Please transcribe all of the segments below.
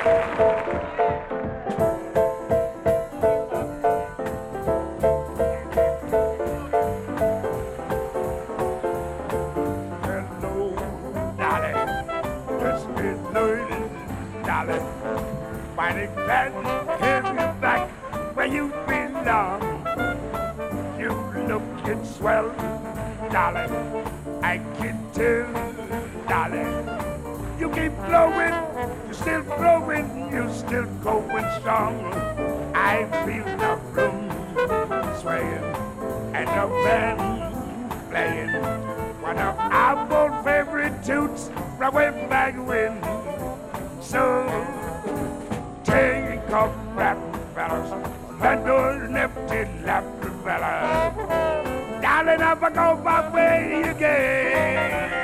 Hello, darling, this is Louis, darling. Mighty glad to have you back where you belong. You lookin' swell, darling. I can tell, darling. You keep glowing, you're still growing, you're still going strong. I feel the room swaying and the band playing one of our old favorite tunes from way back when. So take a rap, fellas, that door empty lap, fellas. Darling, I go my way again.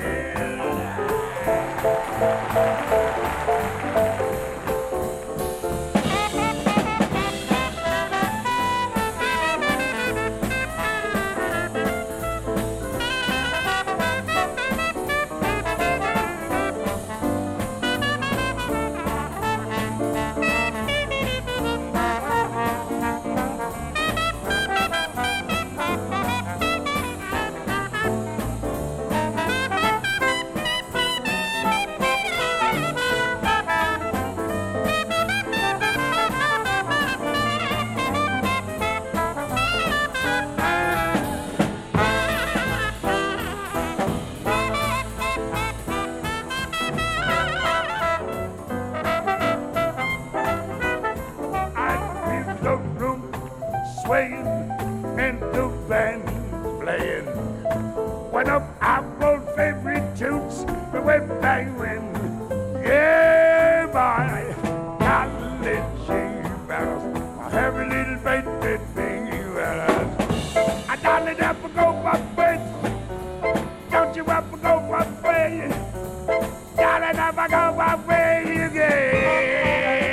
Swaying and the band playing one of our old favorite tunes from way back when. Yeah, boy, college bells, my heavy little baby bells. I darling, ever go my way? Don't you ever go my way? Darling, ever go my way again?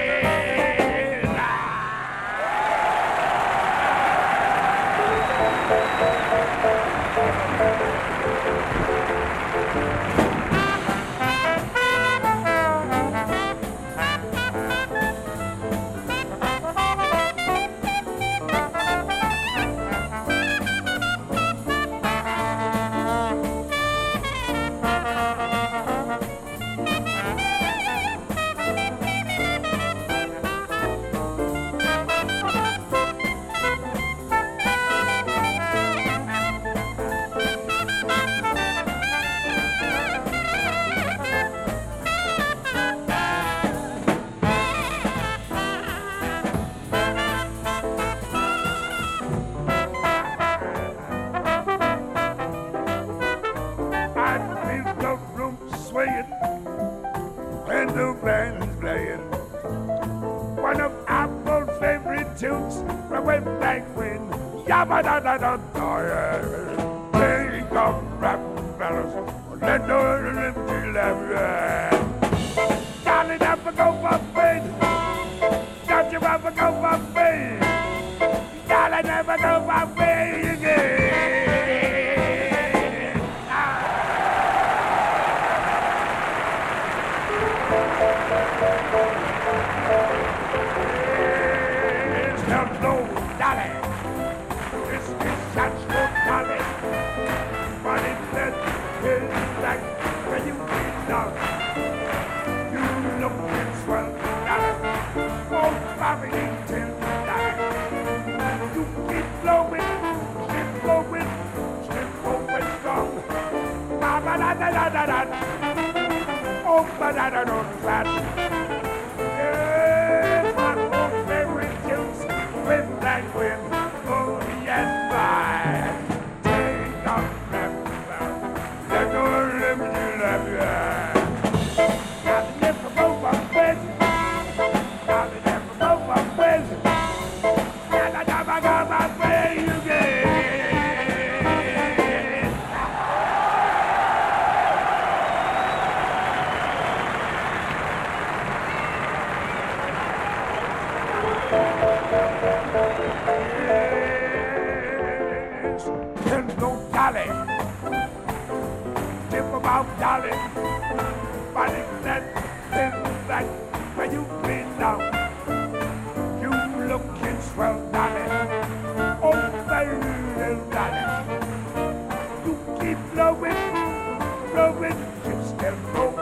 Swaying and the band's playing one of our old favorite tunes from way back when. Yabba da da da da, yeah. Take off rap, fellas, let the empty left. Darling, ever go my way? Don't you ever go my way? Darling, never go my way again. Hello, darling. This is such good darling. But it is like when you belong. You look and swell, darling. Oh, family till darling. You keep flowing, still going strong. Ba ba da da da da da. Oh, ba da da da da. Like when, oh yes, bye. Take off that let go let me love you. Got to never go my way. Got to never go my way. Got to never go my way again. Hello, darling. Tip about darling. Body that feels like when you belong. You looking swell, darling. Oh, baby, darling. You keep blowing, blowing, you still blowing.